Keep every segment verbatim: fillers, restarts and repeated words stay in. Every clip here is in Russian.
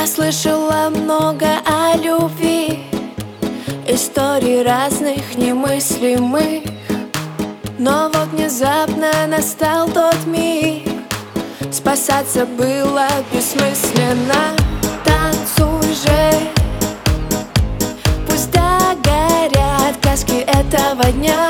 Я слышала много о любви, историй разных немыслимых. Но вот внезапно настал тот миг, спасаться было бессмысленно. Танцуй же, пусть догорят краски этого дня.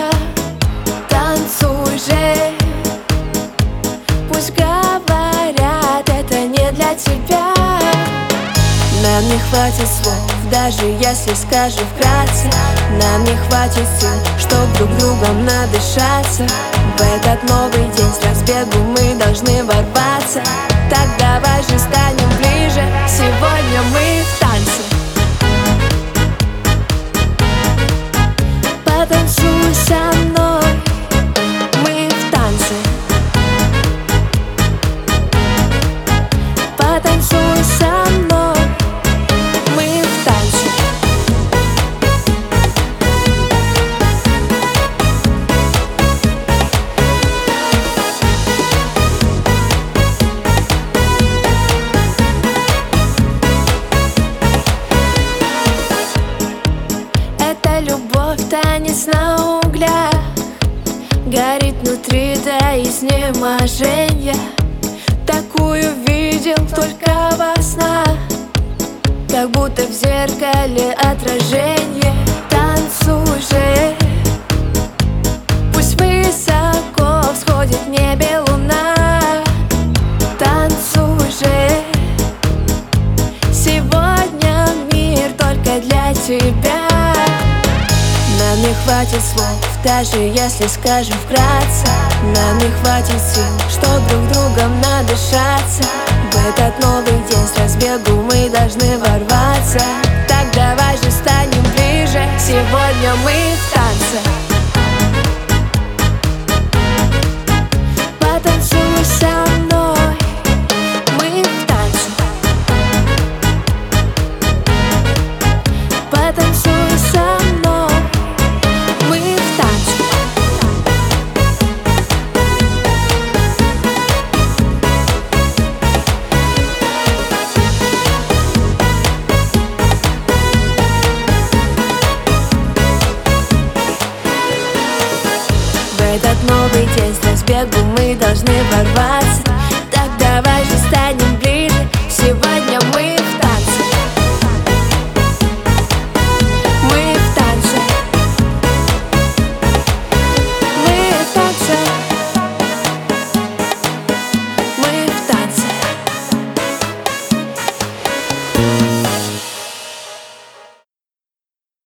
Танцуй же, пусть говорят, это не для тебя. Нам не хватит слов, даже если скажу вкратце. Нам не хватит сил, чтоб друг другом надышаться. В этот новый день с разбегу мы должны ворваться. Так давай же станем ближе, сегодня мы в танце. Потанцуй со мной, мы в танце. Потанцуй со мной, мы в танце. Это любовь, танец на углях, горит внутри до изнеможения. Такую видел только во снах, как будто в зеркале отражение. Танцуй же, пусть высоко всходит в небе луна. Танцуй же, сегодня мир только для тебя. Нам не хватит слов, даже если скажем вкратце. Нам не хватит сил, чтоб друг другом надышаться. В этот новый день с разбегу мы должны ворваться. Так давай же станем ближе, сегодня мы в танце. Потанцуй со мной, мы в танце. Потанцуй со мной, мы в танце. В этот новый день с разбегу мы должны ворваться.